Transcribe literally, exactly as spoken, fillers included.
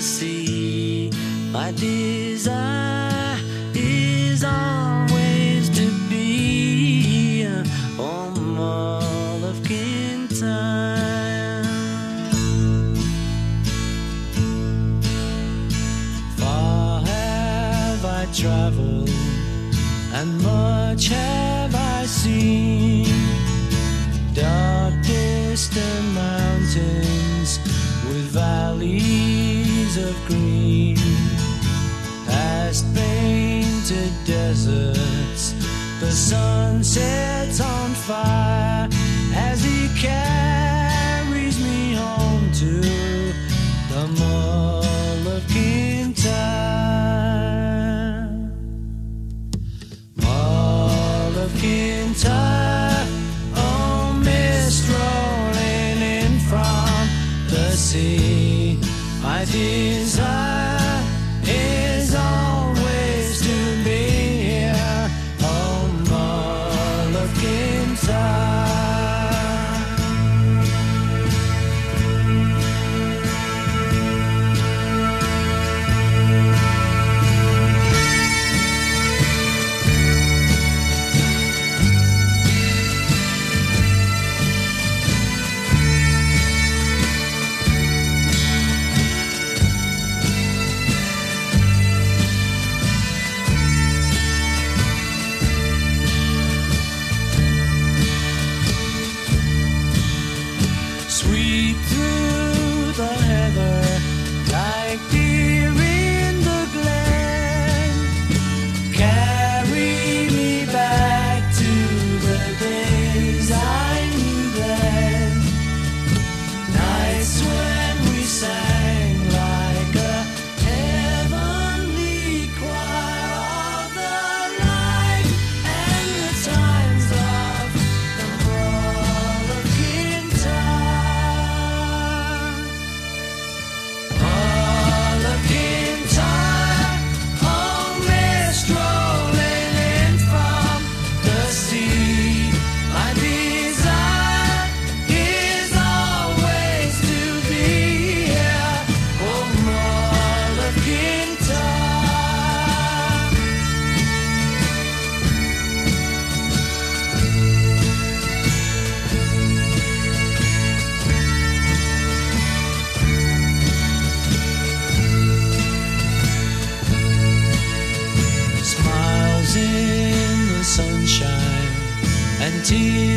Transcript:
sea. My desire is always to be home all of Kintyre. Far have I traveled, and much have I seen. Dark distant mountains with valleys of green, past painted deserts, the sun sets on fire as he carries me home to the Mull of Kintyre. Mull of Kintyre, oh mist rolling in from the sea. My desire is always to be here, oh Mull of Kintyre. Sweep through the heather like deer in the glen. Carry me back to the days I knew then. Nights when we sang like a heavenly choir of the light, and the times of the Mull of Kintyre. Mull of Kintyre, oh mist rolling in from the sea. My desire is always to be here, oh Mull of Kintyre. Smiles in the sunshine and tears